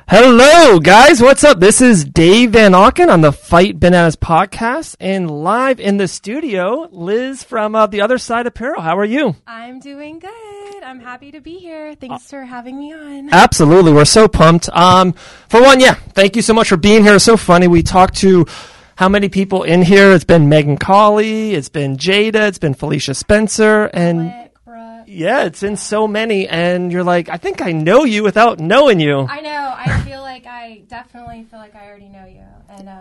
Hello, guys. What's up? This is Dave Van Auken on the Fight Bananas podcast, and live in the studio, Liz from the Other Side Apparel. How are you? I'm doing good. I'm happy to be here. Thanks for having me on. Absolutely. We're so pumped. For one, thank you so much for being here. It's so funny. We talked to how many people in here. It's been Megan Colley. It's been Jada. It's been Felicia Spencer. And yeah, it's been so many. And you're like, I think I know you without knowing you. I know. I definitely feel like I already know you. And,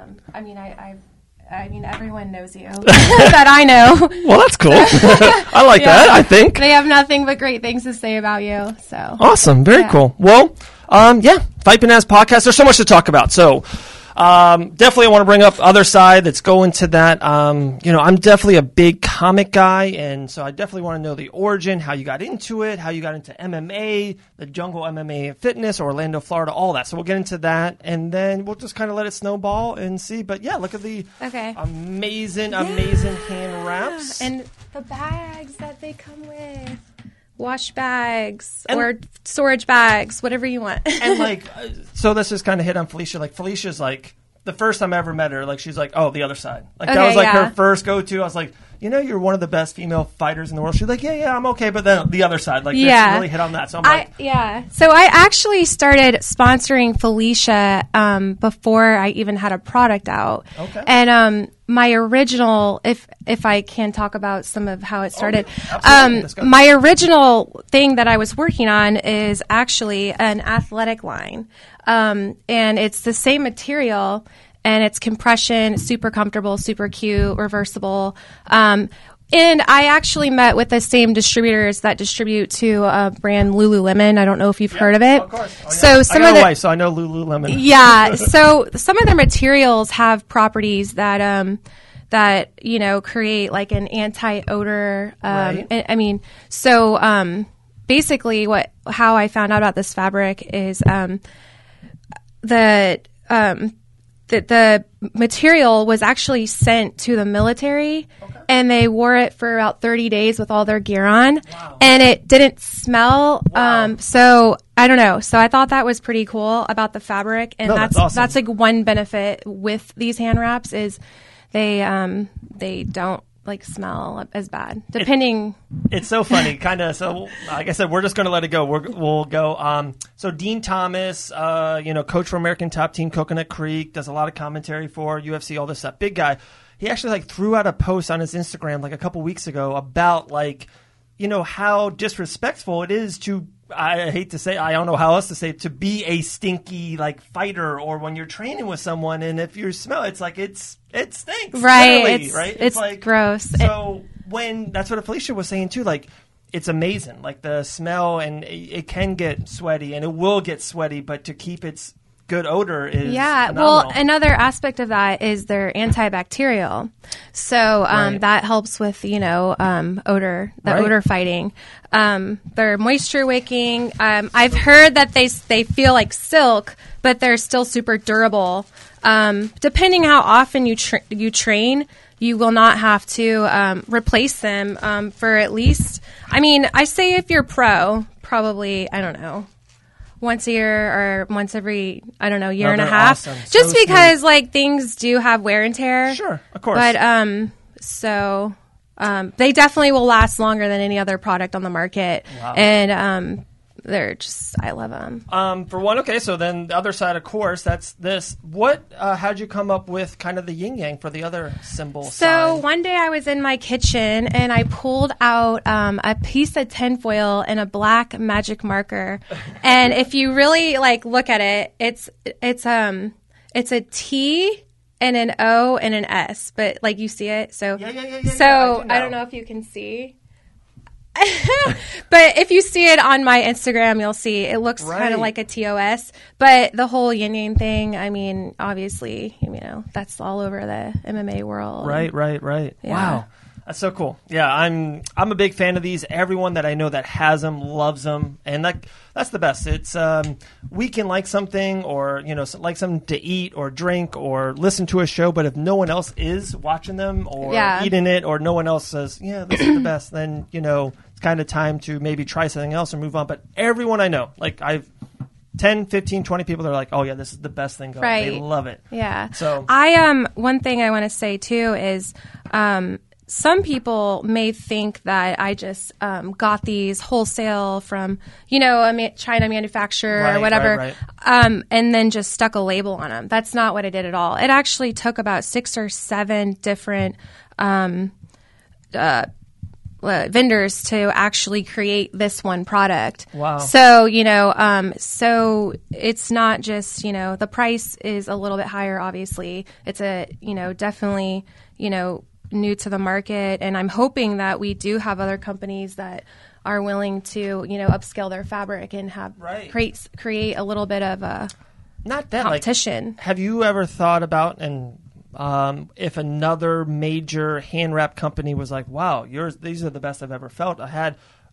I mean, everyone knows you that I know. Well, that's cool. I like that, I think. They have nothing but great things to say about you. So awesome. Very cool. Well, Fight Bananas podcast. There's so much to talk about. So definitely I want to bring up Other Side. Let's go into that. I'm definitely a big comic guy, and so I definitely want to know the origin, how you got into it, how you got into MMA, the Jungle MMA Fitness, Orlando, Florida, all that. So we'll get into that, and then we'll just kind of let it snowball and see. But yeah, look at the amazing hand wraps. And the bags that they come with. Wash bags or storage bags, whatever you want. And so this just kind of hit on Felicia. Like Felicia's like, the first time I ever met her, like she's like, oh, the other side. Like that was like her first go-to. I was like, you're one of the best female fighters in the world. She's like, yeah, I'm okay. But then the other side, this really hit on that. So I'm like, So I actually started sponsoring Felicia before I even had a product out. Okay. And my original, if I can talk about some of how it started, my original thing that I was working on is actually an athletic line. And it's the same material, and it's compression, super comfortable, super cute, reversible. And I actually met with the same distributors that distribute to brand Lululemon. I don't know if you've heard of it. Of course. Oh, yeah. So I know Lululemon. Yeah. So some of their materials have properties that create like an anti-odor. Right. Basically how I found out about this fabric is the material was actually sent to the military, and they wore it for about 30 days with all their gear on, and it didn't smell. Wow. So I don't know. So I thought that was pretty cool about the fabric, and that's awesome. That's like one benefit with these hand wraps is they don't smell as bad, depending. It's so funny, kind of. So, like I said, we're just going to let it go. We'll go. So Dean Thomas, coach for American Top Team, Coconut Creek, does a lot of commentary for UFC, all this stuff. Big guy. He actually threw out a post on his Instagram a couple weeks ago about how disrespectful it is to. I hate to say, I don't know how else to say it, to be a stinky fighter, or when you're training with someone, and if you smell it stinks. Right. It's gross. So that's what Felicia was saying too, it's amazing. The smell, and it can get sweaty, and it will get sweaty, but to keep its good odor is phenomenal. Well, another aspect of that is they're antibacterial. So that helps with, odor, odor fighting. They're moisture wicking. I've heard that they feel like silk, but they're still super durable. Depending how often you train, you will not have to replace them for at least, I say if you're pro, probably, I don't know, once a year or once every, year and a half. Awesome. Just because things do have wear and tear. Sure, of course. But they definitely will last longer than any other product on the market. Wow. And I love them. For one, okay, so then the other side, of course, that's this. How'd you come up with kind of the yin yang for the other symbol sign? One day I was in my kitchen and I pulled out a piece of tinfoil and a black magic marker. And if you really look at it, it's a T and an O and an S, but you see it. So I don't know if you can see. But if you see it on my Instagram, you'll see it looks kind of like a TOS. But the whole yin yang thing, obviously, that's all over the MMA world. Right. Yeah. Wow. That's so cool. Yeah, I'm a big fan of these. Everyone that I know that has them loves them, and that's the best. It's we can like something, or like something to eat or drink or listen to a show, but if no one else is watching them or eating it, or no one else says, yeah, this is the best, then it's kind of time to maybe try something else or move on. But everyone I know, I've 10, 15, 20 people that are like, oh yeah, this is the best thing going. Right. They love it. Yeah. So one thing I want to say too is, some people may think that I just got these wholesale from, a China manufacturer or whatever, right. And then just stuck a label on them. That's not what I did at all. It actually took about 6 or 7 different vendors to actually create this one product. Wow. So, so it's not just, the price is a little bit higher, obviously. It's definitely, new to the market. And I'm hoping that we do have other companies that are willing to, upscale their fabric and have create a little bit of a competition. Have you ever thought about if another major hand wrap company was like, wow, these are the best I've ever felt. I had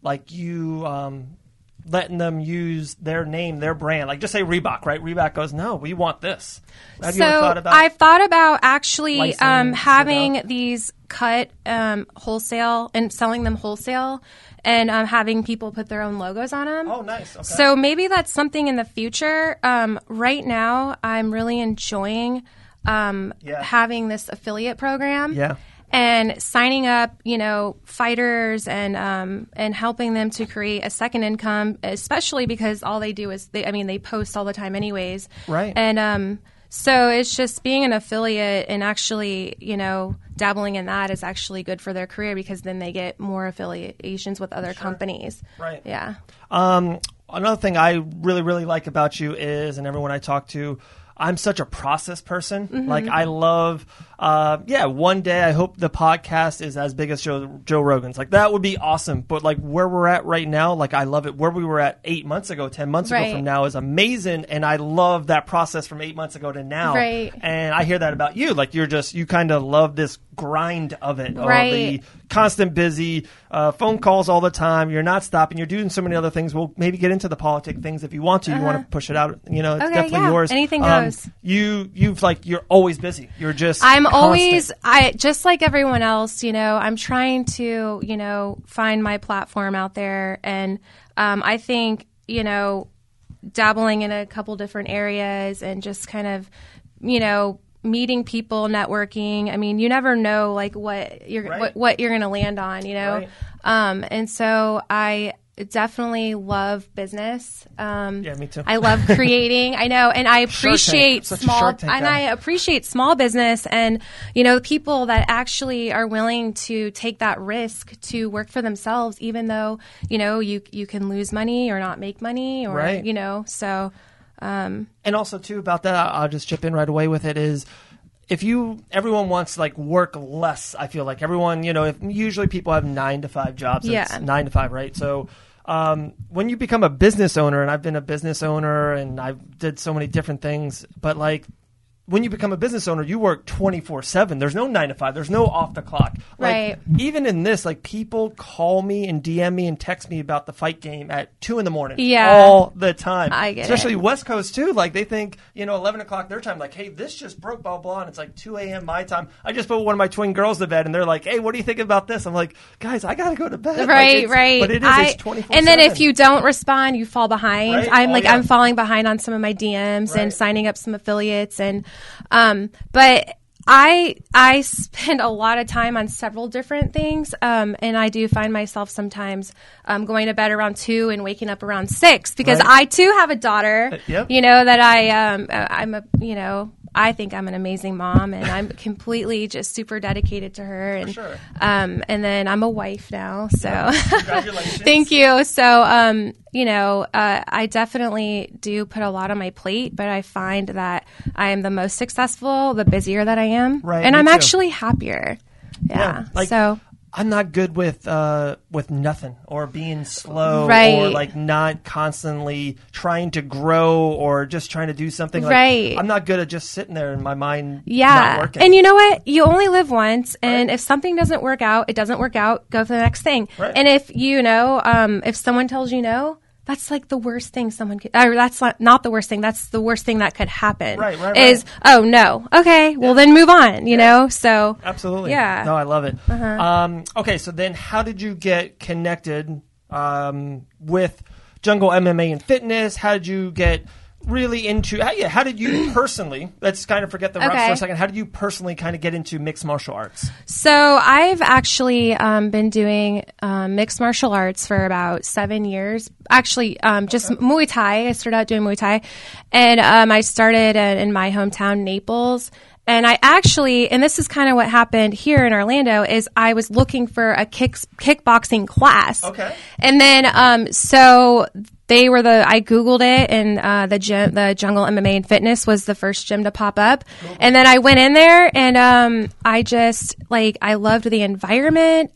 letting them use their name, their brand, like just say Reebok, right? Reebok goes, no, we want this. Have you ever thought about I've thought about actually having these cut wholesale and selling them wholesale and having people put their own logos on them. Oh, nice. Okay. So maybe that's something in the future. Right now, I'm really enjoying having this affiliate program. Yeah. And signing up, fighters and helping them to create a second income, especially because all they do is they post all the time anyways. Right. And so it's just being an affiliate and actually, dabbling in that is actually good for their career because then they get more affiliations with other companies. Right. Yeah. Another thing I really, really like about you is, and everyone I talk to, I'm such a process person. Mm-hmm. Like I love, one day I hope the podcast is as big as Joe Rogan's. Like that would be awesome. But like where we're at right now, like I love it. Where we were at 8 months ago, 10 months ago from now is amazing. And I love that process from 8 months ago to now. Right. And I hear that about you. Like you kind of love this grind of it. Right. Or the constant busy, phone calls all the time. You're not stopping. You're doing so many other things. We'll maybe get into the politic things if you want to. You want to push it out. It's definitely yours. Anything goes. You're always busy. You're just just like everyone else, I'm trying to, find my platform out there. And I think, dabbling in a couple different areas and just kind of, meeting people, networking. I mean, you never know like what you're going to land on, Right. And so I definitely love business. Me too. I love creating. I know, and I appreciate I appreciate small business and people that actually are willing to take that risk to work for themselves, even though you can lose money or not make money or so. And also too about that, I'll just chip in right away with it is. Everyone wants to like work less. I feel like everyone, if usually people have 9 to 5 jobs, it's 9 to 5, right? So when you become a business owner, and I've been a business owner and I've did so many different things, but like when you become a business owner, you work 24/7. There's no 9 to 5. There's no off the clock. Right. Even in this, like people call me and DM me and text me about the fight game at 2 a.m. Yeah. all the time. I get Especially it. West Coast too. Like they think 11 o'clock their time. Like, hey, this just broke, blah blah, and it's like 2 a.m. my time. I just put one of my twin girls to bed, and they're like, hey, what do you think about this? I'm like, guys, I gotta go to bed. Right. But it's 24/7. And then if you don't respond, you fall behind. Right? I'm falling behind on some of my DMs and signing up some affiliates and. But I spend a lot of time on several different things, and I do find myself sometimes going to bed around 2 and waking up around 6 because I too have a daughter. Yep. That I think I'm an amazing mom, and I'm completely just super dedicated to her. And, For sure. And then I'm a wife now, so Congratulations. Thank you. So, I definitely do put a lot on my plate, but I find that I am the most successful the busier that I am, right? And I'm too. Actually happier. Yeah. So. I'm not good with nothing or being slow or like not constantly trying to grow or just trying to do something. Right. I'm not good at just sitting there in my mind not working. And you know what? You only live once, and if something doesn't work out, it doesn't work out. Go for the next thing. Right. And if if someone tells you no, that's like the worst thing someone could, or that's not the worst thing. That's the worst thing that could happen. Right. Is, oh no. Okay. Well then move on, you know? So. Absolutely. Yeah. No, I love it. Okay. So then how did you get connected, with Jungle MMA and Fitness? How did you get really into, how did you personally, let's kind of forget the reps for a second, how did you personally kind of get into mixed martial arts? So I've actually been doing mixed martial arts for about 7 years. Actually, just Muay Thai. I started out doing Muay Thai, and I started in my hometown, Naples. And I actually, and this is kind of what happened here in Orlando, is I was looking for a kickboxing class. Okay. And then, so they were I Googled it, and the Jungle MMA and Fitness was the first gym to pop up. Cool. And then I went in there, and I just, I loved the environment,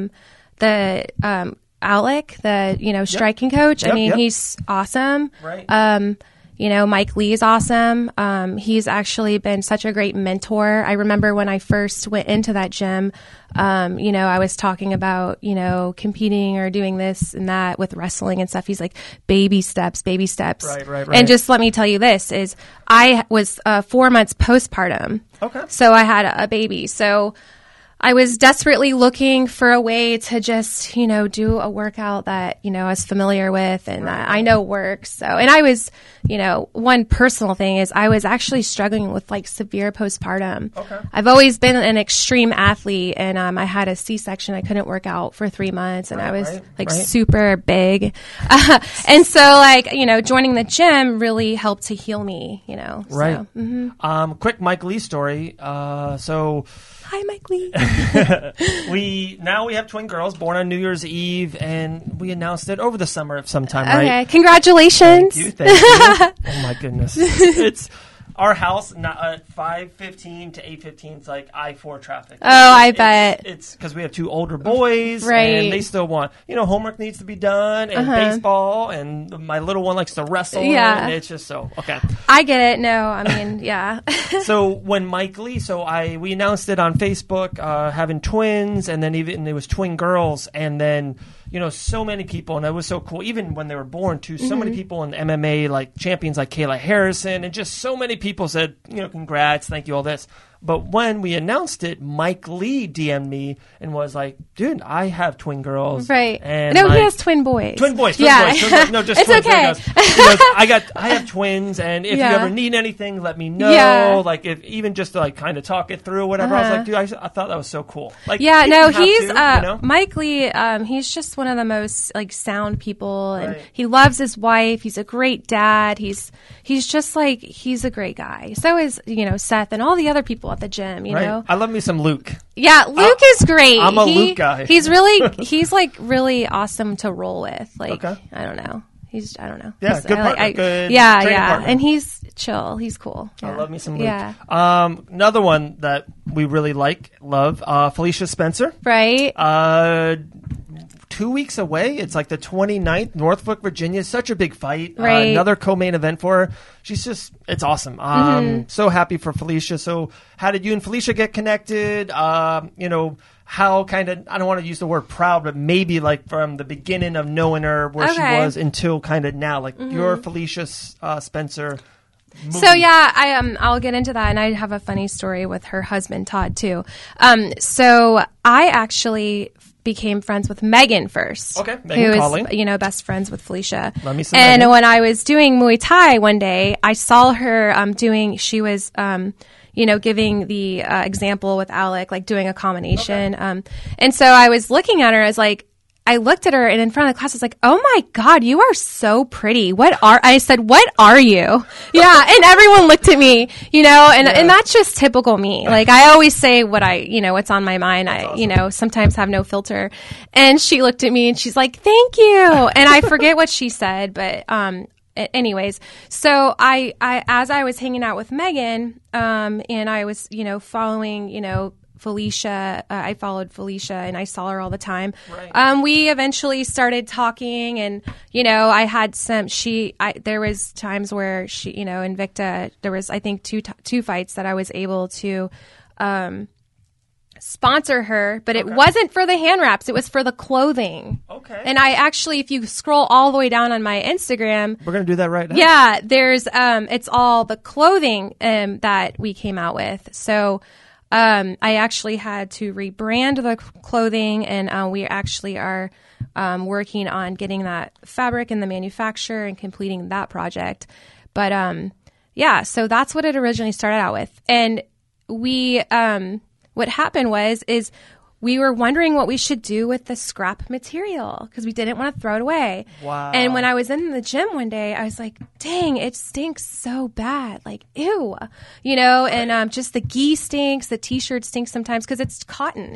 Alec, the, striking coach. I mean, he's awesome. Right. Mike Lee is awesome. He's actually been such a great mentor. I remember when I first went into that gym, I was talking about, competing or doing this and that with wrestling and stuff. He's like, baby steps. Right. And just let me tell you this is I was 4 months postpartum. Okay. So I had a baby. So I was desperately looking for a way to just, do a workout that, I was familiar with and that I know works. So, and I was, one personal thing is I was actually struggling with severe postpartum. Okay. I've always been an extreme athlete, and I had a C-section. I couldn't work out for 3 months, and I was super big. And so joining the gym really helped to heal me, Right. So, quick Mike Lee story. Hi, Mike Lee. we have twin girls born on New Year's Eve, and we announced it over the summer of some time, okay. right? Congratulations. Thank you. Oh my goodness. It's our house, 5:15 to 8:15. It's like I-4 traffic. Oh, I bet. It's because we have two older boys, right? And they still want, homework needs to be done, and baseball, and my little one likes to wrestle. Yeah, and it's just so okay. I get it. No, I mean, yeah. So when Mike Lee, we announced it on Facebook, having twins, and then even it was twin girls, and then so many people, and it was so cool. Even when they were born, too, so many people in MMA, champions like Kayla Harrison, and just so many people said, congrats, thank you, all this. But when we announced it, Mike Lee DM'd me and was like, dude, I have twin girls. Right. And no, he has twin boys. Twin boys. Yeah. No, just it's twins. Okay. He goes, I have twins, and if you ever need anything, let me know. Yeah. If even just to kind of talk it through or whatever. I was like, dude, I thought that was so cool. He's Mike Lee. He's just one of the most sound people, and he loves his wife. He's a great dad. He's just he's a great guy. So is Seth and all the other people at the gym. You know, I love me some Luke. Yeah, Luke is great. I'm a Luke guy. He's really awesome to roll with. I don't know. I don't know. Yeah, good partner. Good partner. And he's chill. He's cool. Yeah. I love me some Luke. Yeah. Another love, we really love, Felicia Spencer. Right. 2 weeks away. It's the 29th, Norfolk, Virginia. Such a big fight. Right. Another co-main event for her. It's awesome. So happy for Felicia. So how did you and Felicia get connected? How kind of, I don't want to use the word proud, but maybe from the beginning of knowing her where she was until kind of now, your Felicia Spencer movie. So I'll get into that, and I have a funny story with her husband Todd too. So I actually became friends with Megan first. Okay, Megan Calling. Who is, best friends with Felicia. Let me see. And when I was doing Muay Thai one day, I saw her she was giving the example with Alec, doing a combination. Okay. And so I was looking at her as I looked at her, and in front of the class, I was like, "Oh my God, you are so pretty. I said, what are you?" Yeah. And everyone looked at me, and that's just typical me. I always say what's on my mind. That's awesome. Sometimes have no filter. And she looked at me and she's like, "Thank you." And I forget what she said, but, anyways, so I as I was hanging out with Megan, and I was, following, Felicia, I followed Felicia and I saw her all the time. Right. We eventually started talking, and, I had there was times where she, Invicta, there was, I think two fights that I was able to, sponsor her, but it wasn't for the hand wraps. It was for the clothing. Okay. And I actually, if you scroll all the way down on my Instagram, we're going to do that right now. Yeah, there's, it's all the clothing, that we came out with. So, I actually had to rebrand the clothing, and we actually are working on getting that fabric in the manufacturer and completing that project. But yeah, so that's what it originally started out with. And we, what happened is we were wondering what we should do with the scrap material because we didn't want to throw it away. Wow. And when I was in the gym one day, I was like, dang, it stinks so bad. Like, ew, and just the gi stinks, the t-shirt stinks sometimes because it's cotton,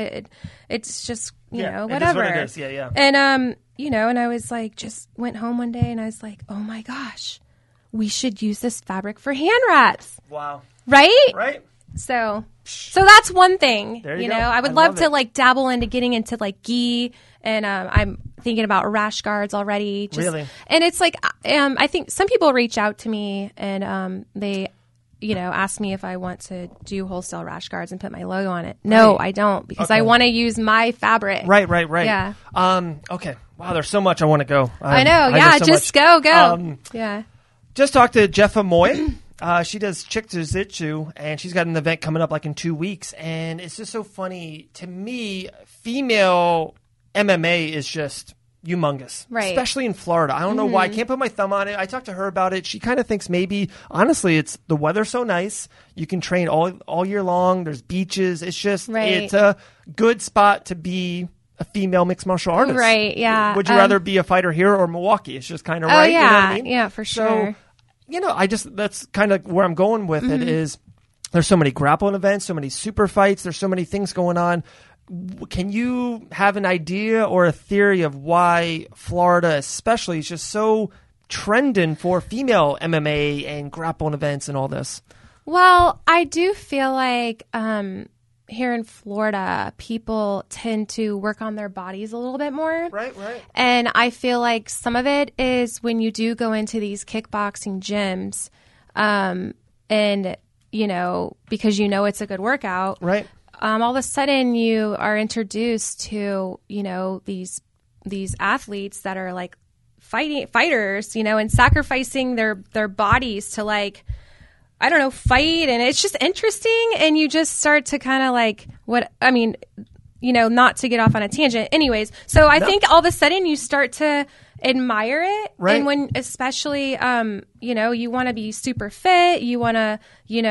it's just, whatever. It is what it is. Yeah. And, and I was like, just went home one day and I was like, oh my gosh, we should use this fabric for hand wraps. Wow. Right? So that's one thing, there you go. I would love to like dabble into getting into like gi, and I'm thinking about rash guards already. Really? And it's like, I think some people reach out to me and they, ask me if I want to do wholesale rash guards and put my logo on it. No, I don't, because I want to use my fabric. Right. Yeah. Okay. Wow, there's so much I want to go. I know. Yeah, just go. Yeah. Just talked to Jeffa Moy. She does Chick Jiu-Jitsu, and she's got an event coming up like in 2 weeks. And it's just so funny to me. Female MMA is just humongous, right? Especially in Florida. I don't know why. I can't put my thumb on it. I talked to her about it. She kind of thinks maybe, honestly, it's the weather's so nice. You can train all year long. There's beaches. It's just it's a good spot to be a female mixed martial artist. Right? Yeah. Would you rather be a fighter here or Milwaukee? It's just kind of right. Yeah. You know what I mean? Yeah, for sure. So, that's kind of where I'm going with it is there's so many grappling events, so many super fights, there's so many things going on. Can you have an idea or a theory of why Florida especially is just so trending for female MMA and grappling events and all this? Well, I do feel like here in Florida, people tend to work on their bodies a little bit more. Right. And I feel like some of it is when you do go into these kickboxing gyms, and, because it's a good workout. Right. All of a sudden you are introduced to, these athletes that are like fighters, and sacrificing their bodies to like, I don't know, fight, and it's just interesting, and you just start to kind of like not to get off on a tangent. Anyways, so I think all of a sudden you start to admire it, right? And when, especially, you want to be super fit, you want to,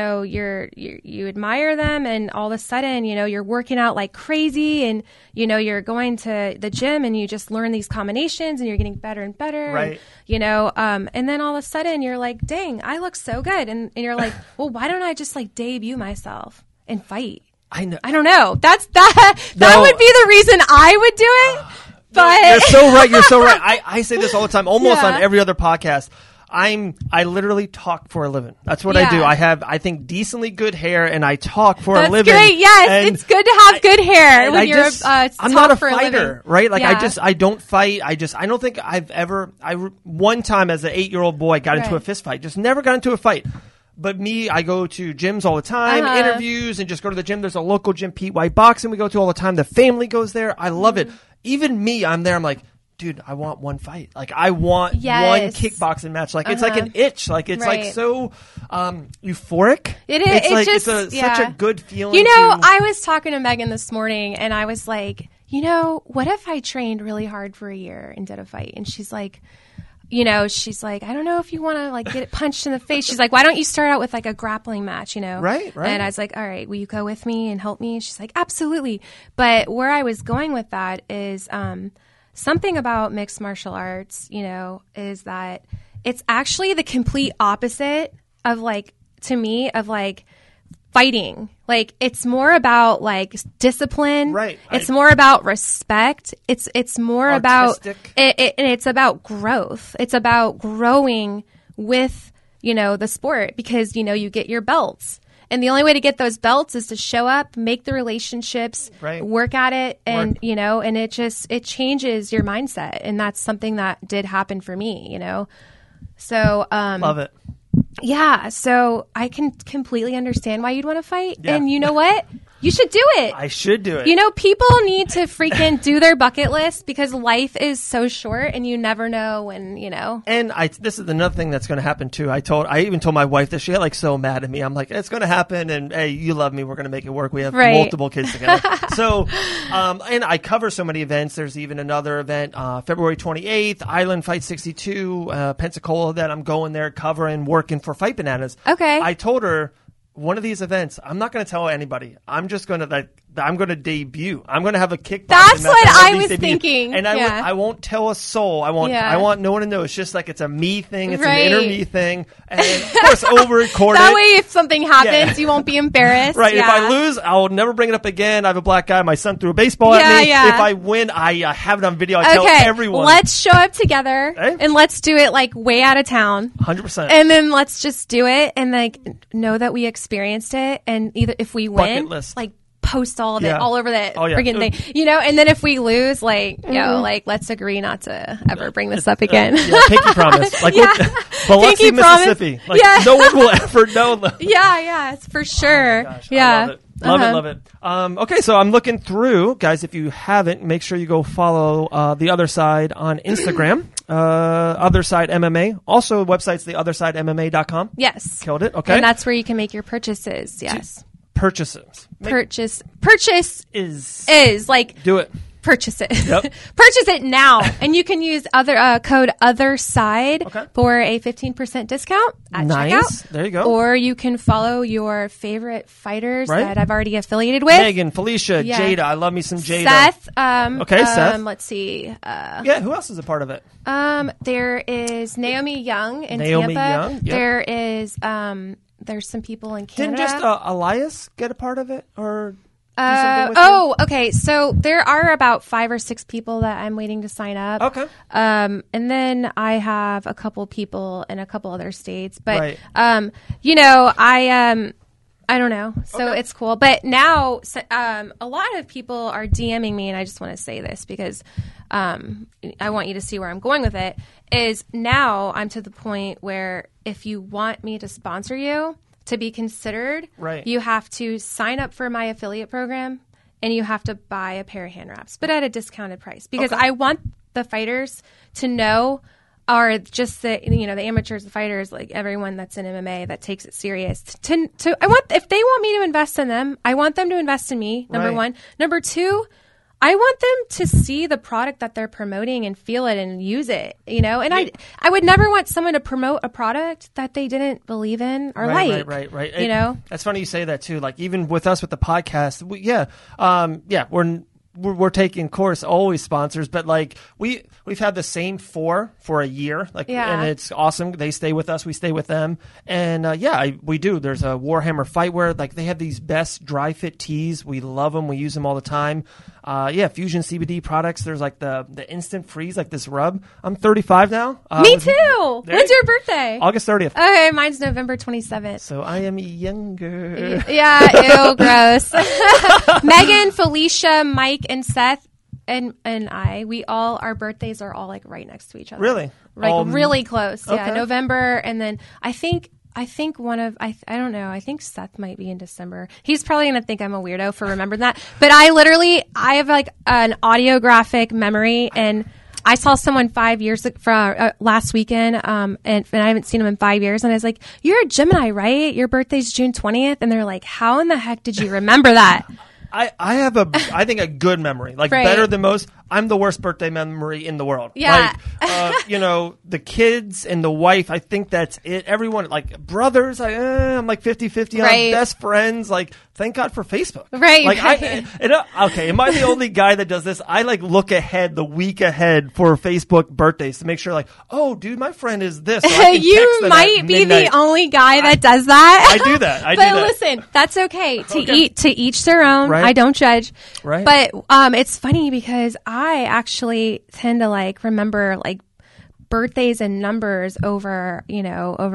you admire them, and all of a sudden, you're working out like crazy, and you're going to the gym, and you just learn these combinations, and you're getting better and better, right? And, and then all of a sudden you're like, dang, I look so good, and you're like, well, why don't I just like debut myself and fight? I know. I don't know. That would be the reason I would do it. But you're so right. You're so right. I say this all the time, almost on every other podcast. I literally talk for a living. That's what I do. I have, I think, decently good hair, and I talk for a living. That's great. Yes, it's good to have good hair when you're I'm not a for fighter, right? Like I don't fight. I don't think I've ever. One time as an 8-year-old boy got into a fist fight. Just never got into a fight. But me, I go to gyms all the time, interviews, and just go to the gym. There's a local gym, Pete White Boxing, we go to all the time. The family goes there. I love it. Even me, I'm there. I'm like, dude, I want one fight. Like, I want one kickboxing match. Like, it's like an itch. Like, it's like so euphoric. It is. It's such a good feeling. I was talking to Megan this morning, and I was like, what if I trained really hard for a year and did a fight? And she's like, she's like, I don't know if you want to like get it punched in the face. She's like, why don't you start out with like a grappling match, Right. And I was like, all right, will you go with me and help me? She's like, absolutely. But where I was going with that is something about mixed martial arts, is that it's actually the complete opposite of like, to me, of like fighting. Like, it's more about like discipline. Right. It's more about respect. It's more artistic. about it's about growth. It's about growing with, the sport, because, you get your belts. And the only way to get those belts is to show up, make the relationships, work at it, and, and it changes your mindset. And that's something that did happen for me, So, love it. Yeah, so I can completely understand why you'd want to fight. Yeah. And you know what? You should do it. I should do it. You know, people need to freaking do their bucket list because life is so short and you never know when, you know. And this is another thing that's going to happen too. I even told my wife that. She got like so mad at me. I'm like, it's going to happen. And hey, you love me. We're going to make it work. We have multiple kids together. So, and I cover so many events. There's even another event, February 28th, Island Fight 62, Pensacola, that I'm going there covering, working for Fight Bananas. Okay. I told her, one of these events, I'm not going to tell anybody. I'm just going to I'm going to debut. I'm going to have a kickboxing. That's what I was thinking. And I won't tell a soul. I want no one to know. It's just like it's a me thing. It's an inner me thing. And of course, over-record That way, if something happens, you won't be embarrassed. Right. Yeah. If I lose, I'll never bring it up again. I have a black guy. My son threw a baseball at me. Yeah. If I win, I have it on video. I tell everyone. Let's show up together and let's do it like way out of town. 100%. And then let's just do it and like know that we experienced it. And either if we win, like post all of it all over that freaking thing, you know. And then if we lose, like like let's agree not to ever bring this up again. Pinky promise, like Biloxi, Mississippi. Like no one will ever know. It's for sure. Oh my gosh, love it. Okay, so I'm looking through, guys. If you haven't, make sure you go follow The Other Side on Instagram. Other Side MMA. Also, website's theothersidemma.com. Yes, killed it. Okay, and that's where you can make your purchases. Yes. Purchases. Purchase is like do it. Purchase it. Yep. Purchase it now, and you can use code OTHERSIDE for a 15% discount at checkout. There you go. Or you can follow your favorite fighters that I've already affiliated with. Megan, Felicia, Jada. I love me some Jada. Seth. Seth. Let's see. Who else is a part of it? There is Naomi Young in Tampa. Young. Yep. There is there's some people in Canada. Didn't just Elias get a part of it, or? Okay. So there are about 5 or 6 people that I'm waiting to sign up. Okay. And then I have a couple people in a couple other states, but you know, I don't know. So it's cool. But now, a lot of people are DMing me, and I just want to say this because I want you to see where I'm going with it. Is now I'm to the point where if you want me to sponsor you to be considered, you have to sign up for my affiliate program and you have to buy a pair of hand wraps, but at a discounted price, because I want the fighters to know, or just the the amateurs, the fighters, like everyone that's in MMA that takes it serious. If they want me to invest in them, I want them to invest in me. Number one. Number two, I want them to see the product that they're promoting and feel it and use it, you know? And I would never want someone to promote a product that they didn't believe in or like. Right. You know? That's funny you say that too. Like even with us with the podcast, we're taking, of course, always sponsors, but like we've had the same 4 for a year, and it's awesome. They stay with us, we stay with them, and we do. There's a Warhammer Fightwear, like they have these best dry fit tees. We love them. We use them all the time. Fusion CBD products. There's like the instant freeze, like this rub. I'm 35 now. Me too. When's your birthday? August 30th. Okay, mine's November 27th. So I am younger. Yeah, ew, gross. Megan, Felicia, Mike, and Seth, and we all, our birthdays are all like right next to each other. Really? Like really close. Okay. Yeah, November, and then I think one of I don't know. I think Seth might be in December. He's probably gonna think I'm a weirdo for remembering that. But I have like an audiographic memory, and I saw someone 5 years from last weekend, and I haven't seen him in 5 years. And I was like, "You're a Gemini, right? Your birthday's June 20th." And they're like, "How in the heck did you remember that?" I have I think a good memory, like better than most. I'm the worst birthday memory in the world. Yeah. Like, the kids and the wife, I think that's it. Everyone, like brothers, I'm like 50-50 on best friends. Like, thank God for Facebook. Right. Like, am I the only guy that does this? I like look ahead, the week ahead for Facebook birthdays to make sure like, oh, dude, my friend is this. So you might be the only guy that does that. I do that. But listen, that's okay. To each their own. Right. I don't judge. Right. But it's funny because I actually tend to like remember like birthdays and numbers over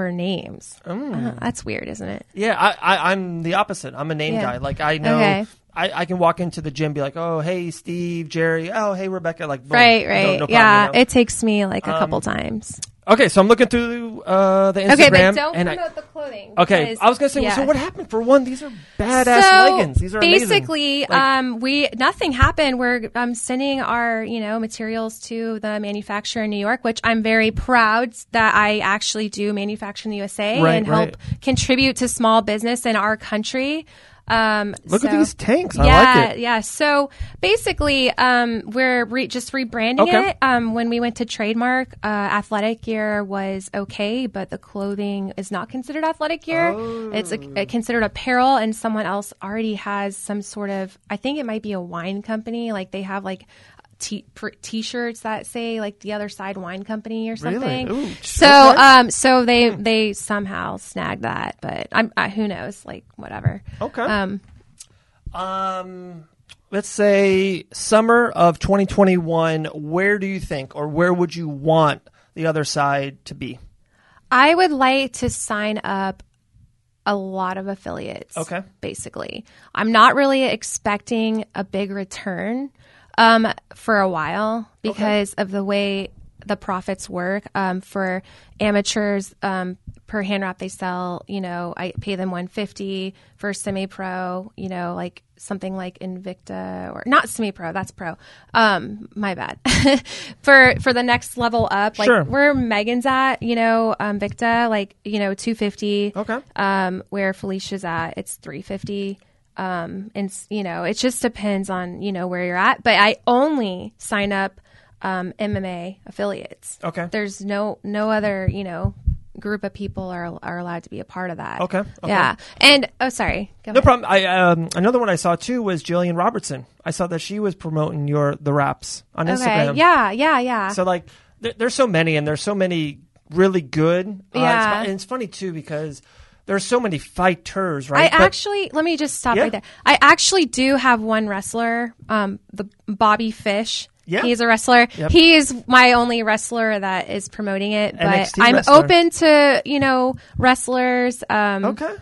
names. That's weird, isn't it? Yeah, I'm the opposite. I'm a name guy. Like I know I can walk into the gym and be like, oh, hey, Steve, Jerry. Oh, hey, Rebecca. Like, boom. Right. No problem, Yeah. you know? It takes me like a couple times. Okay, so I'm looking through the Instagram. Okay, but don't promote the clothing. Okay, I was going to say, so what happened? For one, these are badass leggings. These are basically, amazing. nothing happened. We're sending our, materials to the manufacturer in New York, which I'm very proud that I actually do manufacture in the USA and help contribute to small business in our country. Look at these tanks. I like it. Yeah. So basically, we're just rebranding it. When we went to trademark, athletic gear was okay, but the clothing is not considered athletic gear. Oh. It's considered apparel, and someone else already has some sort of, I think it might be a wine company. Like they have like T-shirts that say like the Other Side Wine Company or something. Really? Ooh, so they somehow snagged that, but who knows? Like whatever. Okay. Let's say summer of 2021. Where do you think, or where would you want the Other Side to be? I would like to sign up a lot of affiliates. Okay. Basically, I'm not really expecting a big return. For a while because of the way the profits work. For amateurs, per hand wrap they sell, I pay them $150 for semi-pro, like something like Invicta or not semi-pro, that's pro. My bad. For the next level up, like where Megan's at, Invicta, like, $250. Okay. Where Felicia's at, it's $350. And it just depends on, where you're at, but I only sign up, MMA affiliates. Okay. There's no other, group of people are allowed to be a part of that. Okay. Yeah. And, sorry. No problem. Another one I saw too was Jillian Robertson. I saw that she was promoting the wraps on Instagram. Yeah. So like, there's so many, and there's so many really good. Yeah. And it's funny too, because there's so many fighters, right? Let me just stop right there. I actually do have one wrestler, the Bobby Fish. Yeah. He's a wrestler. Yep. He is my only wrestler that is promoting it, but NXT I'm wrestler. open to, wrestlers. Okay.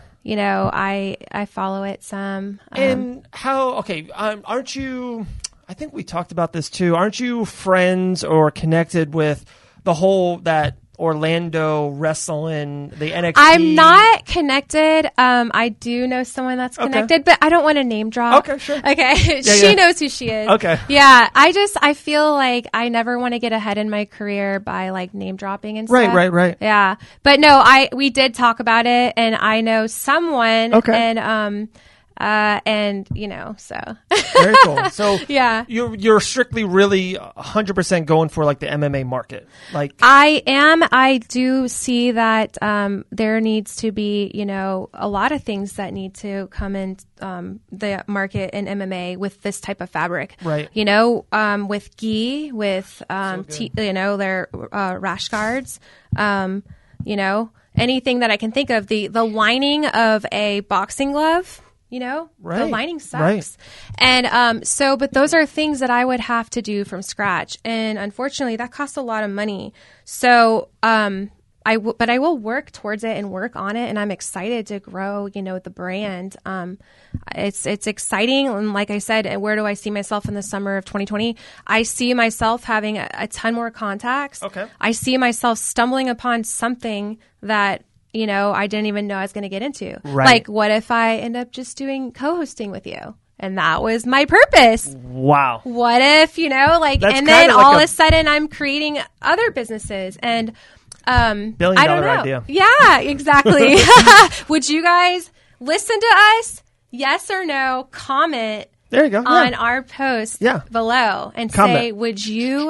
I follow it some. And aren't you, I think we talked about this too, aren't you friends or connected with the whole that Orlando wrestling, the NXT? I'm not connected. I do know someone that's connected, but I don't want to name drop. Okay, sure. Okay. She knows who she is. Okay. Yeah. I feel like I never want to get ahead in my career by like name dropping and stuff. Right. Yeah. But no, we did talk about it, and I know someone. Okay. And so very cool. So yeah, you're strictly really 100% going for like the MMA market. Like I do see that there needs to be a lot of things that need to come in the market in MMA with this type of fabric. Right. With gi, with their rash guards. Anything that I can think of. The lining of a boxing glove. The lining sucks. Right. And but those are things that I would have to do from scratch. And unfortunately, that costs a lot of money. So I will work towards it and work on it. And I'm excited to grow, the brand. It's exciting. And like I said, where do I see myself in the summer of 2020? I see myself having a ton more contacts. Okay. I see myself stumbling upon something that I didn't even know I was going to get into. Right. Like, what if I end up just doing co-hosting with you? And that was my purpose. Wow. What if, That's and then like all of a sudden I'm creating other businesses and, $1 billion I don't know. idea. Yeah, exactly. Would you guys listen to us? Yes or no? Comment. There you go. On our post below and comment. say, would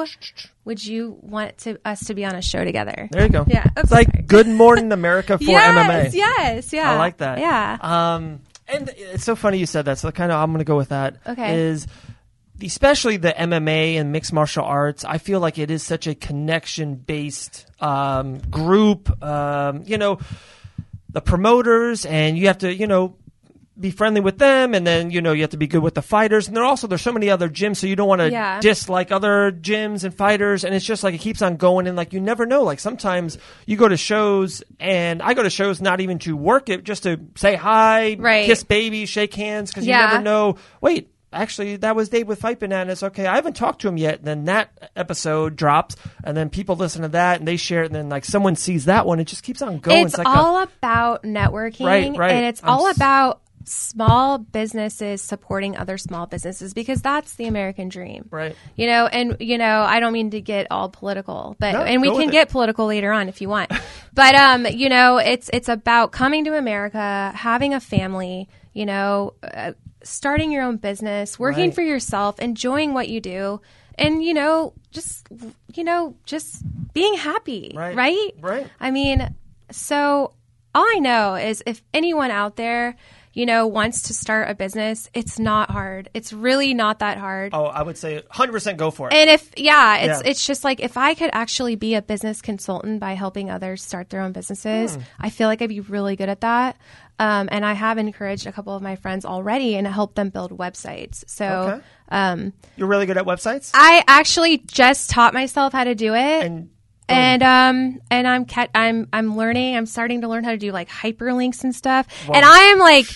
you want us to be on a show together? There you go. Yeah. It's like Good Morning America for MMA. Yes. Yeah. I like that. Yeah. And it's so funny you said that. So kind of, I'm going to go with that. Okay. Is especially the MMA and mixed martial arts. I feel like it is such a connection-based group. The promoters, and you have to, be friendly with them, and then you have to be good with the fighters, and there's so many other gyms, so you don't want to dislike other gyms and fighters, and it's just like it keeps on going, and like you never know, like sometimes you go to shows, and I go to shows not even to work it, just to say hi, kiss babies, shake hands, because you never know. Wait, actually, that was Dave with Fight Bananas. Okay, I haven't talked to him yet. And then that episode drops, and then people listen to that, and they share it, and then like someone sees that one. It just keeps on going. It's like all about networking, right. And it's all about small businesses supporting other small businesses, because that's the American dream. Right. And I don't mean to get all political, but and we can get political later on if you want. But it's about coming to America, having a family, starting your own business, working for yourself, enjoying what you do, and just being happy. Right. I mean, so all I know is if anyone out there wants to start a business, it's not hard. It's really not that hard. Oh, I would say 100% go for it. And it's just like if I could actually be a business consultant by helping others start their own businesses, I feel like I'd be really good at that. And I have encouraged a couple of my friends already and helped them build websites. So, you're really good at websites? I actually just taught myself how to do it. And I'm learning. I'm starting to learn how to do like hyperlinks and stuff. Wow. And I am like,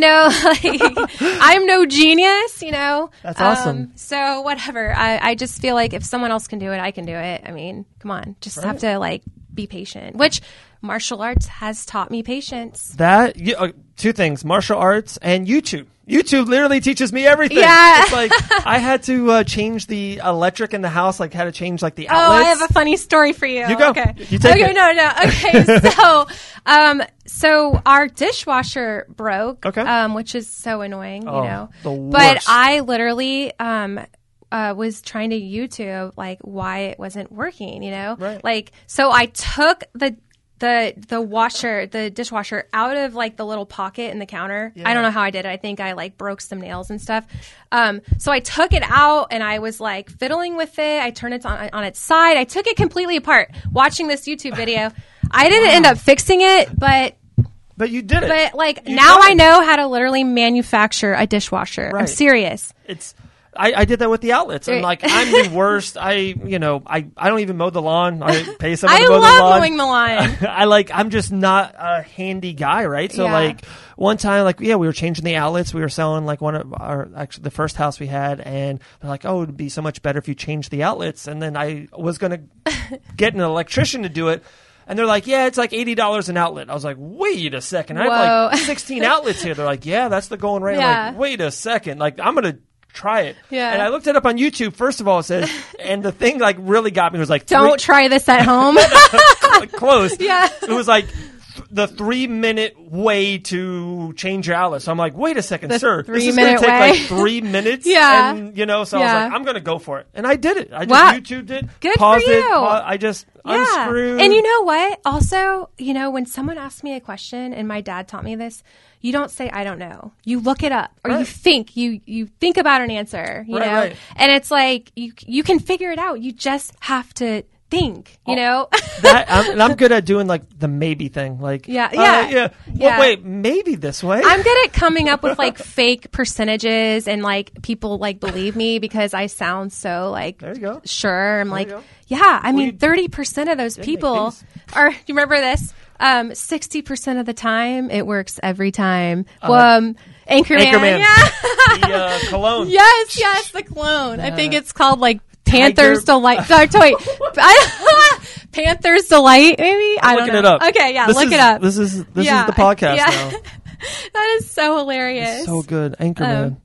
I'm no genius, That's awesome. So whatever. I just feel like if someone else can do it, I can do it. I mean, come on, just have to like be patient, which martial arts has taught me patience. Two things, martial arts and YouTube. YouTube literally teaches me everything. Yeah. It's like I had to change the electric in the house, like had to change like the outlets. Oh, I have a funny story for you. You go. Okay. You take it. No. Okay. So our dishwasher broke, which is so annoying, the worst. But I literally was trying to YouTube like why it wasn't working, Right. Like so I took the dishwasher out of like the little pocket in the counter. I don't know how I did it. I think I like broke some nails and stuff. So I took it out and I was like fiddling with it. I turned it on its side. I took it completely apart watching this YouTube video. I didn't end up fixing it, but you did it. But like now I know how to literally manufacture a dishwasher. Right. I'm serious. I did that with the outlets. And like I'm the worst. I don't even mow the lawn. I pay someone to mow the lawn. I love mowing the lawn. I'm just not a handy guy, right? So like one time, we were changing the outlets. We were selling like one of the first house we had, and they're like, oh, it'd be so much better if you changed the outlets. And then I was gonna get an electrician to do it. And they're like, yeah, it's like $80 an outlet. I was like, wait a second. I have like 16 outlets here. They're like, yeah, that's the going rate. I'm like, wait a second. Like, I'm going to try it. Yeah. And I looked it up on YouTube. First of all, it says, and the thing like really got me was like, don't try this at home. Close. Yeah. It was like the 3-minute way to change your outlet. So I'm like, wait a second, sir. This is going to take like 3 minutes. Yeah. And, so I was like, I'm going to go for it. And I did it. I just YouTubed it. Good paused for you. it. I just unscrewed. And you know what? Also, when someone asks me a question, and my dad taught me this, you don't say, I don't know. You look it up, or you think. You think about an answer, you know? Right. And it's like, you can figure it out. You just have to think, I'm good at doing like the maybe thing. Like, well, wait, maybe this way. I'm good at coming up with like fake percentages, and like people like believe me because I sound so like, there you go. Sure. I'm like, yeah, I mean, 30% of those people are, you remember this? 60% of the time, it works every time. Anchorman. Yeah. The cologne. Yes, the cologne. I think it's called like Panther's Delight. Sorry, wait. Panther's Delight, maybe? I don't know. Looking it up. Okay, look it up. This is the podcast now. That is so hilarious. It's so good. Anchorman.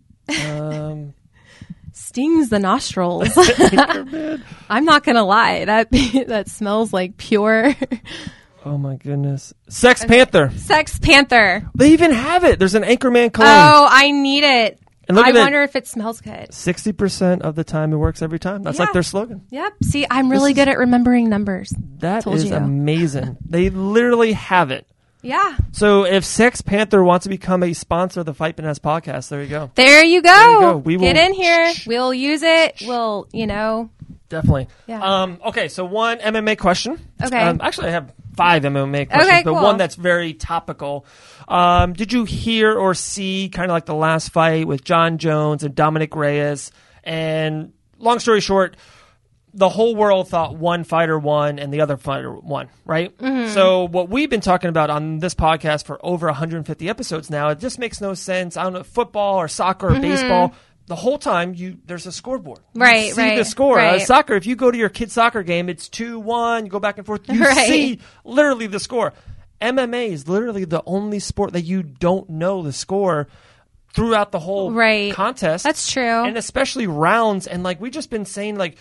Stings the nostrils. Anchorman. I'm not going to lie. That smells like pure... Oh my goodness. Sex Panther. Sex Panther. They even have it. There's an Anchorman cologne. Oh, I need it. And I wonder if it smells good. 60% of the time it works every time. That's like their slogan. Yep. See, I'm really good at remembering numbers. That is amazing. They literally have it. Yeah. So if Sex Panther wants to become a sponsor of the Fight Bananas podcast, there you go. There you go. We will get in here. We'll use it. We'll, Definitely. Yeah. Okay, so one MMA question. Okay. Actually, I have 5 MMA questions, Okay, but cool. one that's very topical. Did you hear or see kind of like the last fight with John Jones and Dominic Reyes? And long story short, the whole world thought one fighter won and the other fighter won, right? Mm-hmm. So what we've been talking about on this podcast for over 150 episodes now, it just makes no sense. I don't know, football or soccer or baseball. The whole time, there's a scoreboard. You see the score. Right. Soccer, if you go to your kid's soccer game, it's 2-1. You go back and forth. You see literally the score. MMA is literally the only sport that you don't know the score throughout the whole contest. That's true. And especially rounds. And like we've just been saying, like,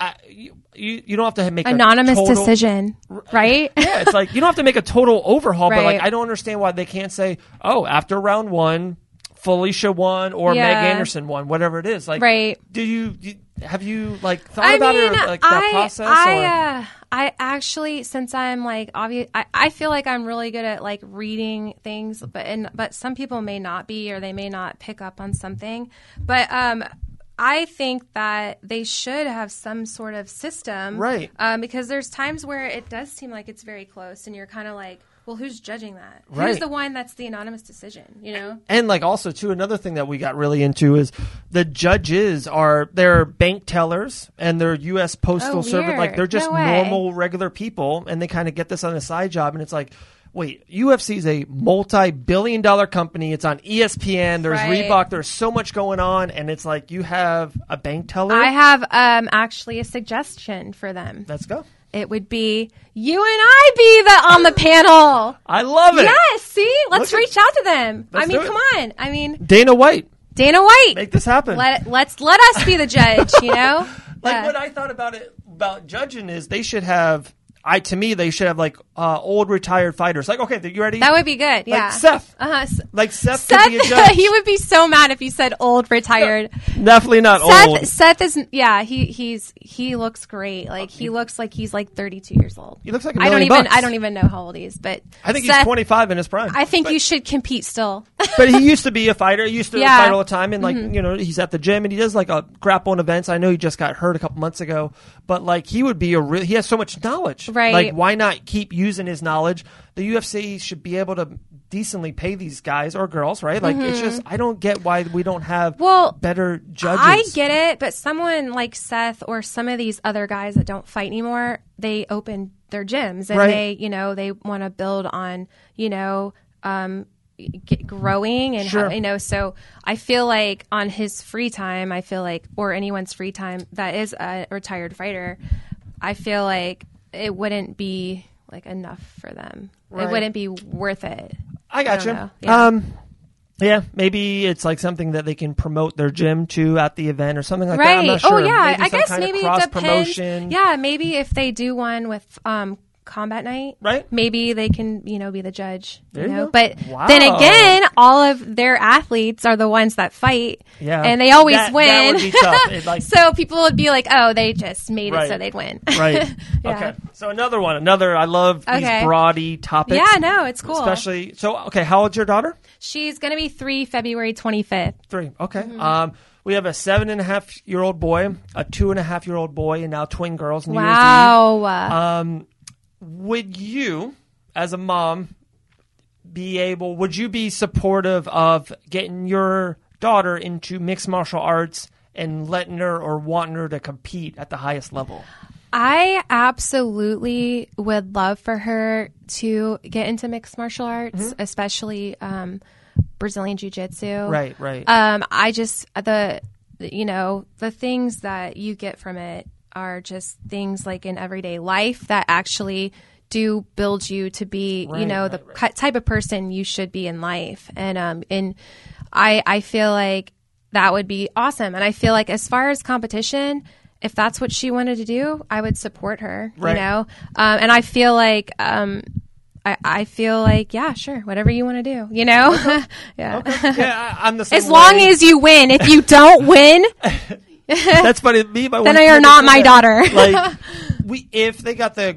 you don't have to make anonymous a total decision, right? Yeah, it's like you don't have to make a total overhaul, but like Right. I don't understand why they can't say, oh, after round 1, Felicia won or Meg Anderson won, whatever it is. Like, have you like thought about it or like that process? I actually, since I'm like obvious, I feel like I'm really good at like reading things, but some people may not be, or they may not pick up on something. But I think that they should have some sort of system, right? Because there's times where it does seem like it's very close, and you're kind of like, well, who's judging that? Right. Who's the one that's the anonymous decision, you know? And like also too, another thing that we got really into is the judges they're bank tellers and they're U.S. Postal Service. Like they're just normal, regular people, and they kind of get this on a side job. And it's like, wait, UFC is a multi-billion-dollar company. It's on ESPN. There's Reebok. There's so much going on, and it's like you have a bank teller. I have actually a suggestion for them. Let's go. It would be you and I be on the panel. I love it. Yes, see? Let's reach out to them. I mean, come on. I mean, Dana White. Make this happen. Let us be the judge, you know? What I thought about judging is they should have they should have like old retired fighters. Like, okay, you ready? That would be good. Yeah. Like Seth. Like Seth could be a judge. He would be so mad if you said old retired. No, definitely not old. Seth is he looks great. Like he looks like he's like 32 years old. He looks like $1 million. I don't even know how old he is, but I think he's 25 in his prime. I think you should compete still. But he used to be a fighter. He used to fight all the time, and like he's at the gym and he does like a grappling events. I know he just got hurt a couple months ago, but like he would be he has so much knowledge. Right. Like why not keep using his knowledge? The UFC should be able to decently pay these guys or girls, right? Like it's just I don't get why we don't have better judges. I get it, but someone like Seth or some of these other guys that don't fight anymore, they open their gyms and they want to build on growing and so I feel like on his free time, or anyone's free time that is a retired fighter, I feel like it wouldn't be like enough for them. It wouldn't be worth it. I got you. Yeah, maybe it's like something that they can promote their gym to at the event or something like that. I'm not sure. Oh yeah, maybe I guess maybe it depends. Promotion. Yeah, maybe if they do one with Combat Night, right? Maybe they can, be the judge. There you go. But then again, all of their athletes are the ones that fight, and they always win. That would be tough. So people would be like, "Oh, they just made it so they'd win." Right. Okay. So another one. I love these broady topics. Yeah, no, it's cool. Especially how old's your daughter? She's gonna be 3 February 25th. 3. Okay. Mm-hmm. We have a 7.5-year-old boy, a 2.5-year-old boy, and now twin girls. New Year's Eve. Would you, as a mom, would you be supportive of getting your daughter into mixed martial arts and letting her or wanting her to compete at the highest level? I absolutely would love for her to get into mixed martial arts, especially Brazilian Jiu-Jitsu. Right. I just, the things that you get from it are just things like in everyday life that actually do build you to be, the type of person you should be in life. And I feel like that would be awesome. And I feel like as far as competition, if that's what she wanted to do, I would support her, and I feel like, I feel like, yeah, sure, whatever you want to do, Okay. Yeah, I'm the same as long as you win. If you don't win... That's funny. Me, my wife, then you're not my daughter. Like, if they got the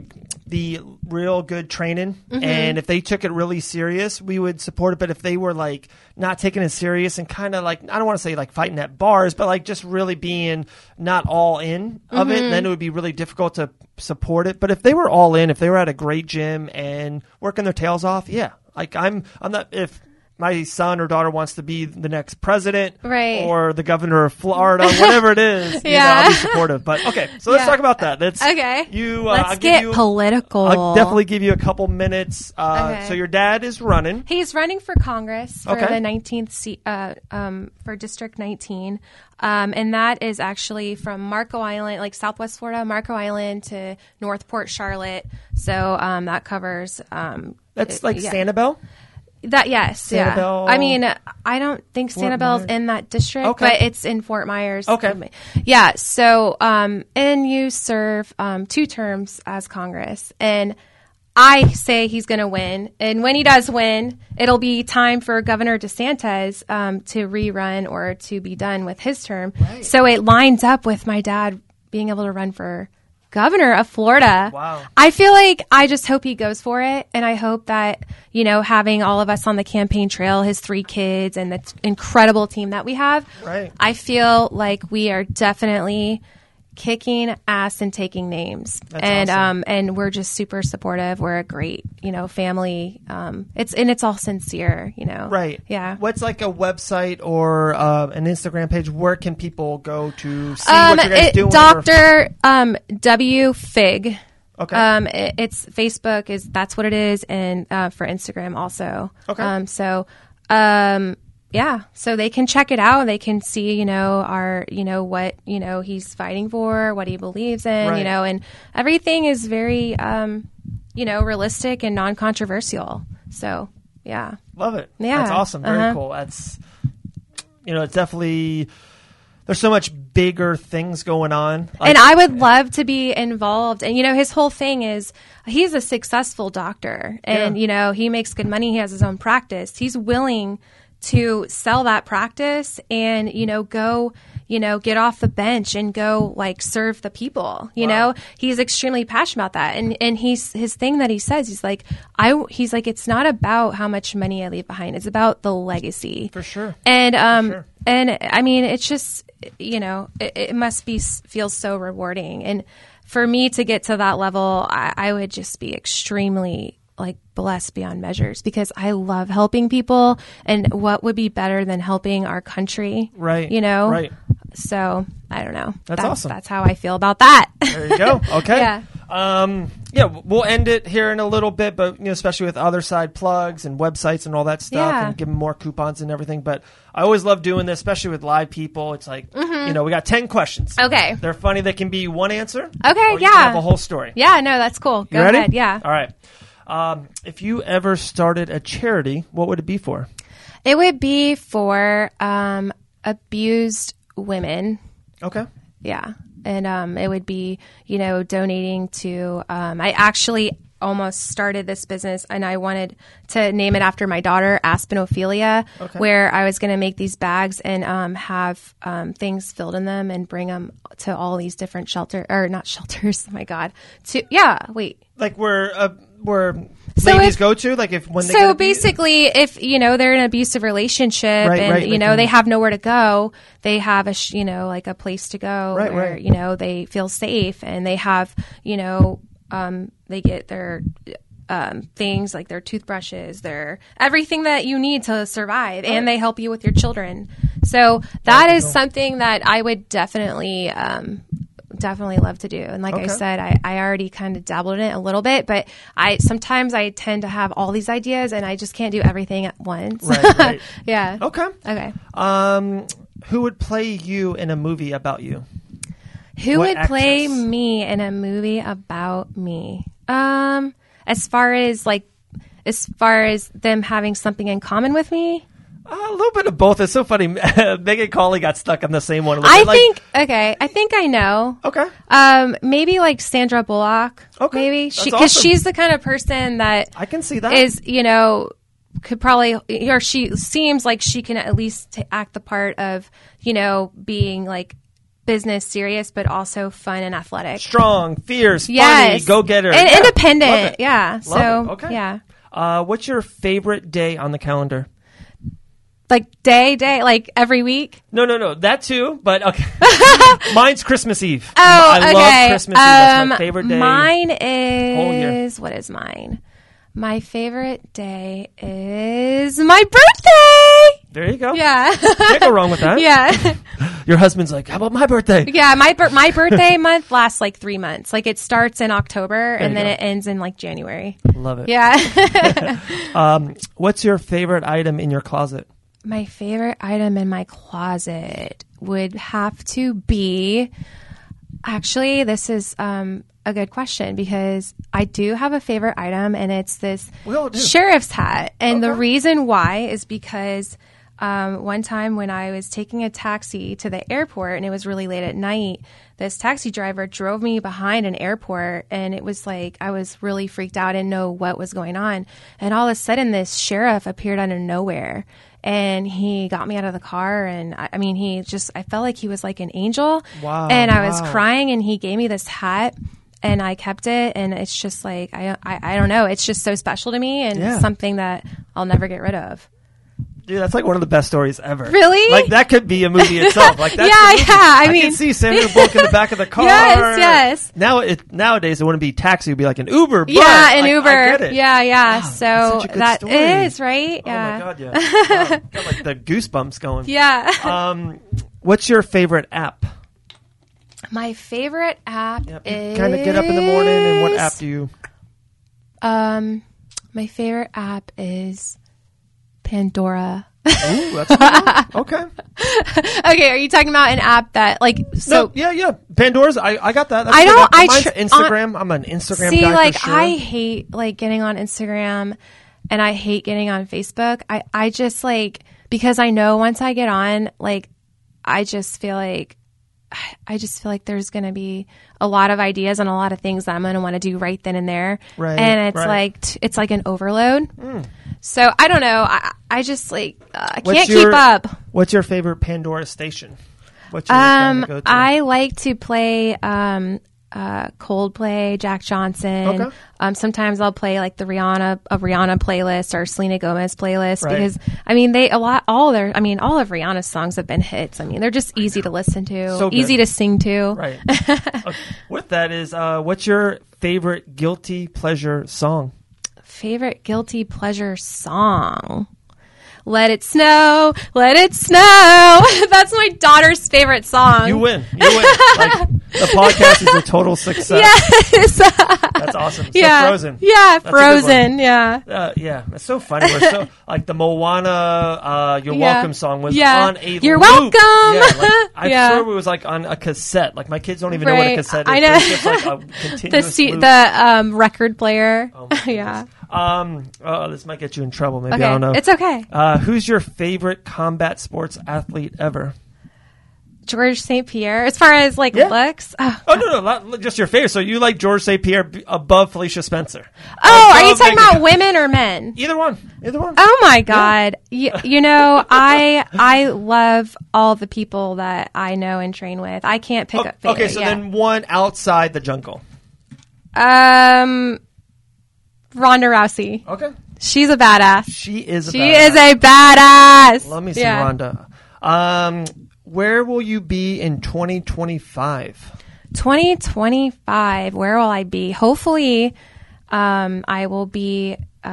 the real good training, and if they took it really serious, we would support it. But if they were like not taking it serious and kind of like, I don't want to say like fighting at bars, but like just really being not all in of it, then it would be really difficult to support it. But if they were all in, if they were at a great gym and working their tails off, yeah, like I'm not, if my son or daughter wants to be the next president or the governor of Florida, whatever it is, I'll be supportive. But okay, so let's talk about that. Let's get political. I'll definitely give you a couple minutes. So your dad is running. He's running for Congress for the 19th seat, for District 19. And that is actually from Marco Island, like Southwest Florida, Marco Island to North Port Charlotte. So that covers that's like Sanibel? That Sanibel. I mean, I don't think Sanibel's in that district, but it's in Fort Myers. Okay. Yeah. So, and you serve 2 terms as Congress, and I say he's going to win. And when he does win, it'll be time for Governor DeSantis to rerun or to be done with his term. Right. So it lines up with my dad being able to run for governor of Florida. Wow. I feel like I just hope he goes for it. And I hope that, having all of us on the campaign trail, his 3 kids and the incredible team that we have, I feel like we are definitely kicking ass and taking names. That's awesome. And we're just super supportive. We're a great, family. It's all sincere, Right. Yeah. What's like a website or an Instagram page? Where can people go to see what you guys doing? Dr. W. Fig. Okay. It's Facebook that's what it is. And for Instagram also. Okay. Yeah, so they can check it out. They can see, what, he's fighting for, what he believes in, and everything is very, realistic and non-controversial. So, yeah. Love it. Yeah. That's awesome. Very cool. That's, it's definitely, there's so much bigger things going on. And I would love to be involved. And, his whole thing is he's a successful doctor and, he makes good money. He has his own practice. He's willing to sell that practice and, go, get off the bench and go like serve the people, he's extremely passionate about that. And his thing that he says, he's like, it's not about how much money I leave behind. It's about the legacy. For sure. And, and I mean, it's just, it must feel so rewarding. And for me to get to that level, I would just be extremely blessed beyond measures because I love helping people, and what would be better than helping our country? Right. Right. So I don't know. That's awesome. That's how I feel about that. There you go. Okay. Yeah. We'll end it here in a little bit, but especially with other side plugs and websites and all that stuff, and give them more coupons and everything. But I always love doing this, especially with live people. It's like, we got 10 questions. Okay. They're funny. They can be one answer. Okay. Or you can have a whole story. Yeah. No, that's cool. Go ahead. Yeah. All right. If you ever started a charity, what would it be for? It would be for abused women. Okay. Yeah. And it would be, donating to I actually almost started this business and I wanted to name it after my daughter, Aspen Ophelia, where I was going to make these bags and have things filled in them and bring them to all these different not shelters. Oh my God. Like where ladies go to, like if when they so basically if they're in an abusive relationship and they have nowhere to go, they have a like a place to go where they feel safe and they have they get their things like their toothbrushes, their everything that you need to survive, and they help you with your children. So that is something that I would definitely love to do. And like I said, I already kind of dabbled in it a little bit, but sometimes I tend to have all these ideas and I just can't do everything at once. Right. Yeah. Okay. Who would play you in a movie about you? Who would play me in a movie about me? As far as them having something in common with me? A little bit of both. It's so funny. Megan Cawley got stuck on the same one. I think I know. Okay. Maybe like Sandra Bullock. Okay. Maybe because she's the kind of person that I can see that is, could probably, or she seems like she can at least act the part of, being like business serious, but also fun and athletic. Strong, fierce, yes. funny, go-getter. And independent. Love Yeah. it. So, Okay. yeah. What's your favorite day on the calendar? Like day, like every week? No, that too, but okay. Mine's Christmas Eve. Oh, I okay. love Christmas Eve. That's my favorite day. Mine whole year. is, what is mine? My favorite day is my birthday. There you go. Yeah. Can't go wrong with that. Yeah. Your husband's like, how about my birthday? Yeah, my birthday month lasts like 3 months. Like it starts in October and then it ends in like January. Love it. Yeah. What's your favorite item in your closet? My favorite item in my closet would have to be, actually, this is a good question because I do have a favorite item and it's this sheriff's hat. And the reason why is because one time when I was taking a taxi to the airport and it was really late at night, this taxi driver drove me behind an airport and it was like I was really freaked out, didn't know what was going on. And all of a sudden this sheriff appeared out of nowhere and he got me out of the car and I mean I felt like he was like an angel. Wow. And I was crying and he gave me this hat and I kept it and it's just like I don't know, it's just so special to me and something that I'll never get rid of. Dude, that's like one of the best stories ever. Really? Like that could be a movie itself. Like that's I mean, can see Sandra Bullock in the back of the car. Yes. Nowadays it wouldn't be taxi; it'd be like an Uber. But yeah, an Uber. I get it. Yeah. Wow, so that story. is right. Yeah. Oh my god, yeah. Wow. Got like the goosebumps going. Yeah. What's your favorite app? My favorite app is kind of get up in the morning, and what app do you? My favorite app is Pandora. Ooh, that's a good one. Okay. Okay, are you talking about an app that like so? No, yeah. Pandora's. I got that. That's I don't. Mine's Instagram. I'm an Instagram guy like for sure. I hate like getting on Instagram, and I hate getting on Facebook. I just like because I know once I get on, like I just feel like there's going to be a lot of ideas and a lot of things that I'm going to want to do right then and there. Right. And it's like an overload. So I don't know. I just like I can't keep up. What's your favorite Pandora station? What's your go-to? I like to play Coldplay, Jack Johnson. Okay. Sometimes I'll play like a Rihanna playlist or Selena Gomez playlist because I mean all of Rihanna's songs have been hits. I mean they're just easy to listen to, easy to sing to. Right. Okay. With that is what's your favorite guilty pleasure song? Favorite guilty pleasure song? Let it snow, let it snow. That's my daughter's favorite song. You win. Like, the podcast is a total success. Yes. That's awesome. So Frozen. Yeah, That's Frozen. Yeah. Yeah. It's so funny. We're so like the Moana You're Welcome song was on a You're loop. Welcome. Yeah, like, I'm sure it was like on a cassette. Like my kids don't even know what a cassette is. I know. It's just like a continuous loop. The record player. Oh yeah. This might get you in trouble. Maybe okay. I don't know. It's okay. Who's your favorite combat sports athlete ever? George St. Pierre. As far as like looks. Oh no, not just your favorite. So you like George St. Pierre above Felicia Spencer? Oh, are you talking about women or men? Either one. Oh my God. Yeah. You know, I love all the people that I know and train with. I can't pick up. Okay, so then one outside the jungle. Ronda Rousey. Okay. She's a badass. She is a badass. Let me see Ronda. Where will you be in 2025? 2025, where will I be? Hopefully, I will be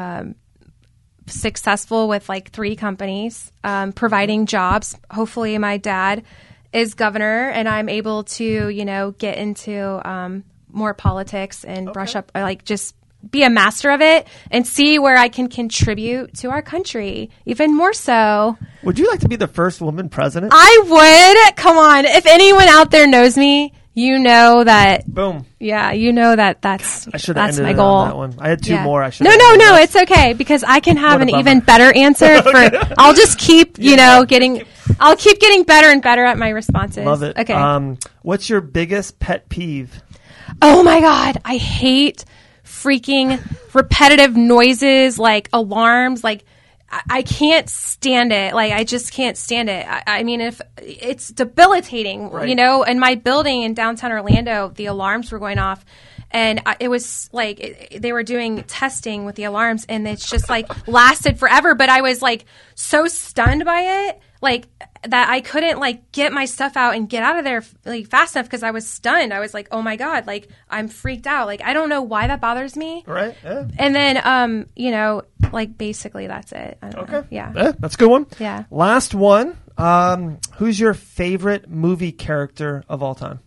successful with like 3 companies, providing jobs. Hopefully, my dad is governor and I'm able to, get into more politics and brush up, like just be a master of it and see where I can contribute to our country even more so. Would you like to be the first woman president? I would. Come on. If anyone out there knows me, you know that. Boom. Yeah, you know that's my goal. On that one. I had 2 more. I should. No, it's okay because I can have an even better answer for. I'll just keep, I'll keep getting better and better at my responses. Love it. Okay. What's your biggest pet peeve? Oh my God, I hate freaking repetitive noises like alarms. Like I can't stand it. Like, I just can't stand it. I mean, if it's debilitating, right. you know, in my building in downtown Orlando, the alarms were going off. And it was like they were doing testing with the alarms, and it's just like lasted forever. But I was like so stunned by it, like that I couldn't like get my stuff out and get out of there like fast enough because I was stunned. I was like, oh my God, like I'm freaked out. Like I don't know why that bothers me. Right. Yeah. And then, you know, like basically that's it. I don't know. Yeah. That's a good one. Yeah. Last one. Who's your favorite movie character of all time?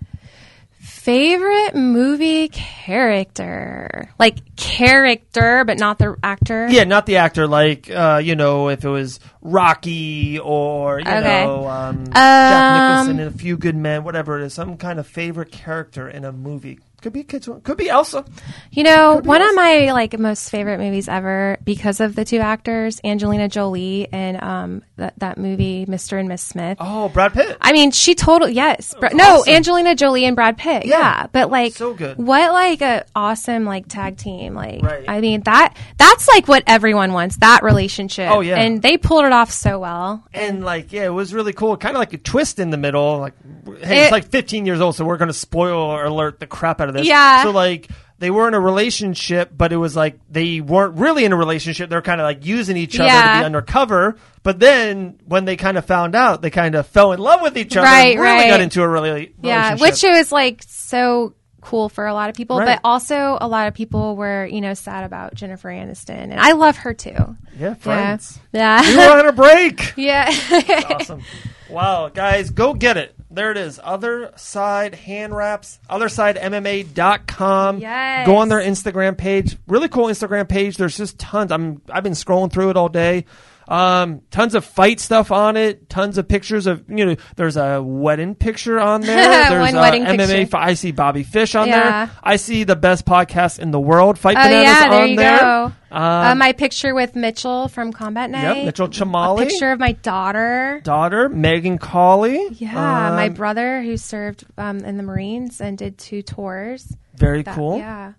Favorite movie character, like character, but not the actor. Yeah, not the actor. Like, you know, if it was Rocky or you know, Jack Nicholson in A Few Good Men, whatever it is, some kind of favorite character in a movie. Could be kids. Could be Elsa. You know, one of my like most favorite movies ever because of the two actors, Angelina Jolie and that movie Mr. and Miss Smith. Oh, Brad Pitt. I mean, she totally awesome. Angelina Jolie and Brad Pitt. Yeah, but like so good. What like a awesome like tag team. Like right. I mean that's like what everyone wants, that relationship. Oh yeah. And they pulled it off so well. And like it was really cool. Kind of like a twist in the middle. Like hey, it's like 15 years old, so we're going to spoiler alert the crap out of this. Yeah. So like they were in a relationship, but it was like they weren't really in a relationship. They're kind of like using each other to be undercover. But then when they kind of found out, they kind of fell in love with each other. Right, and really got into a relationship. Yeah, which was like so cool for a lot of people, but also a lot of people were, you know, sad about Jennifer Aniston, and I love her too. Yeah, friends. Yeah. We were on a break. Yeah. That's awesome. Wow, guys, go get it. There it is. Other Side Hand Wraps, OtherSideMMA.com. Yes. Go on their Instagram page. Really cool Instagram page. There's just tons. I've been scrolling through it all day. Tons of fight stuff on it. Tons of pictures of, you know, there's a wedding picture on there. There's one wedding MMA. picture. I see Bobby Fish on Yeah. there. I see the best podcast in the world, Fight Oh Bananas, yeah, there on you there. go. My picture with Mitchell from Combat Night. Yep, Mitchell Chamali. A picture of my daughter, Megan Cawley. Yeah, my brother who served in the Marines and did 2 tours. Very cool. Yeah.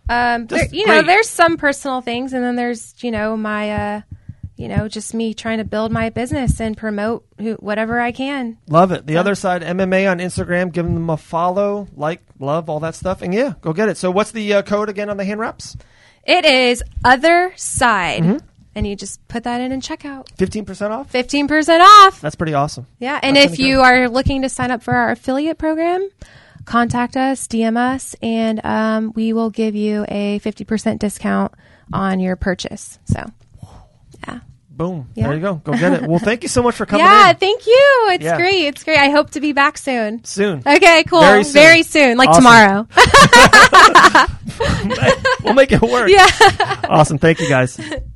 There's some personal things, and then there's, you know, my just me trying to build my business and promote whatever I can. Love it. The Other Side MMA on Instagram. Give them a follow, like, love, all that stuff. And yeah, go get it. So what's the code again on the hand wraps? It is Other Side. Mm-hmm. And you just put that in checkout. 15% off? 15% off. That's pretty awesome. Yeah. And if you are looking to sign up for our affiliate program, contact us, DM us, and we will give you a 50% discount on your purchase. So, yeah. Boom. Yeah. There you go. Go get it. Well, thank you so much for coming in. Thank you. It's great. It's great. I hope to be back soon. Okay, cool. Very soon. Like awesome. Tomorrow. We'll make it work. Yeah. Awesome. Thank you, guys.